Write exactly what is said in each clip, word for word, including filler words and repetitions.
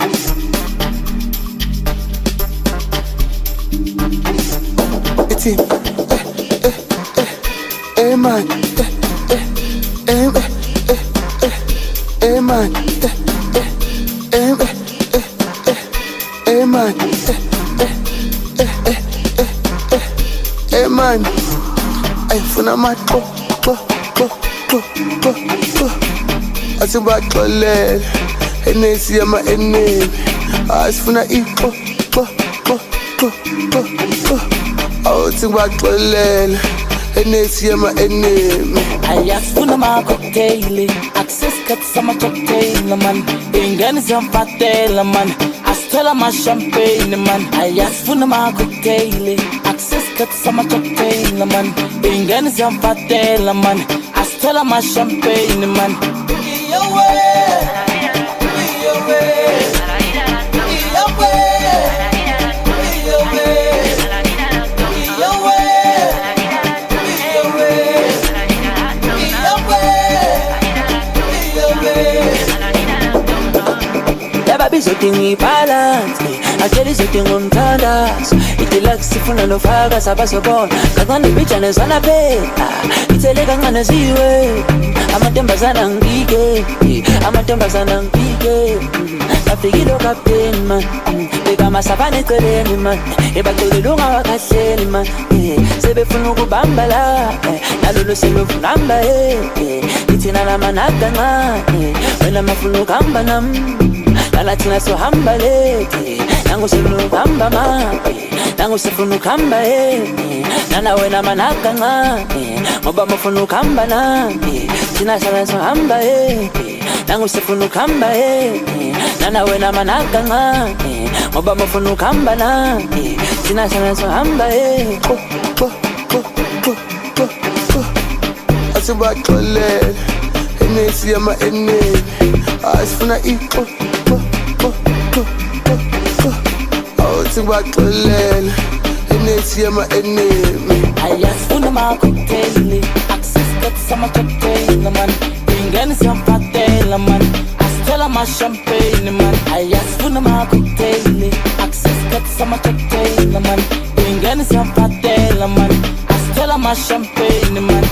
It's him. Eh, eh, eh, eh, man. Eh, eh, eh, eh, eh, eh, eh, man. Eh, eh, eh, eh, eh, eh, eh, man. Eh, eh, eh, eh, eh, eh, eh, man. Ayifuna macho, cho, cho, cho, cho, cho. Asibaxolele, enesi yama enemi. Asifuna icho, cho, cho, cho, cho, cho. Awuthi ngibaxolele, enesi yama enemi. Ayafuna ma-cocktail, access cut sama cocktail man. Ingane ziyamfatela man, asithela ma-champagne man. Ayafuna ma-cocktail, access cut sama cocktail man. Ingane ziyamfatela man, asithela ma-champagne man. Bizoting i-balance, akeli zoting umthandazo. Itilak sifuna nofaka sabasobona, kancane bijane zona phela. Ithele kancane ziwe, amantombazana ngipike, amantombazana ngipike. Afikile kapteni man, bekamasabane eceleni man, ebaxolile ungawakahleli man. Sebefuna ukubamba la, nalolo selofuna hamba. Ithina lamanaka ncane, wena mafuna ukuhamba nami. Lala tina so hamba lete, nangu sifunu kamba ma, nangu sifunu kamba eh, nana wena manaka nga, ngoba mafunu kamba na, tina sala so hamba eh, nangu sifunu kamba eh, nana wena manaka nga, ngoba mafunu kamba na, tina sala so hamba eh. Go, go, go, go, go, go. Asibaxolele, enesi yama enemi. Asifuna icho. Sibaxolele, enesi yama enemi. Ayafuna ma-cocktail, access cut sama cocktail man. Ingane ziyamfatela man, asithela ma-champagne man. Ayafuna ma-cocktail, access cut sama cocktail man. Ingane ziyamfatela man, asithela ma-champagne man.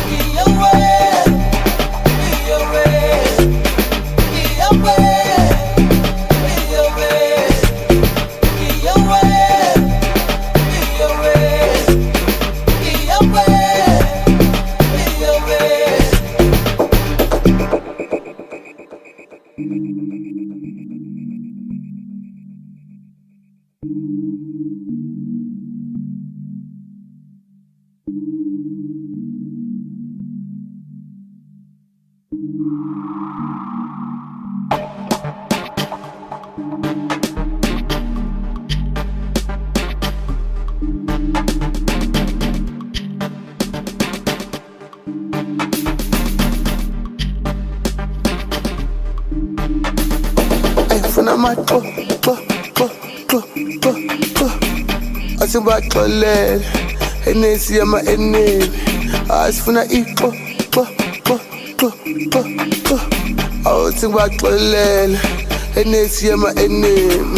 Ayifuna macho, cho, cho, cho, cho, cho. Asibaxolele, enesi yama enemi. Asifuna icho, cho, cho, cho, cho, cho. Awuthi ngibaxolele, enesi yama enemi.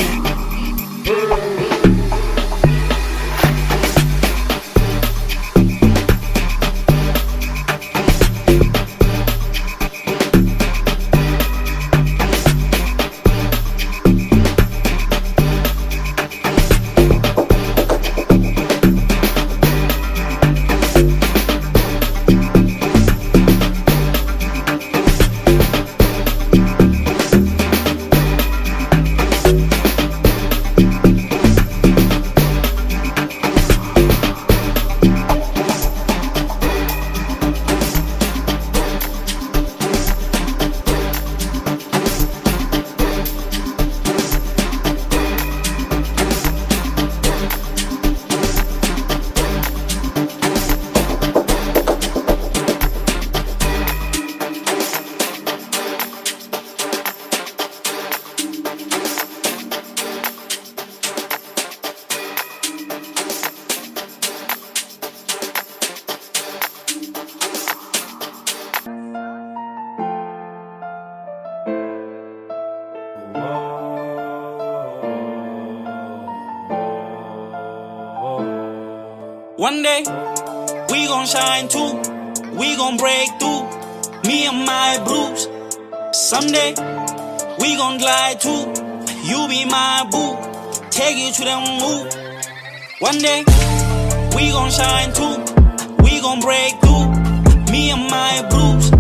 One day, we gon' shine too. We gon' break through. Me and my blues. Someday, we gon' glide too. You be my boo. Take you to the moon. One day, we gon' shine too. We gon' break through. Me and my blues.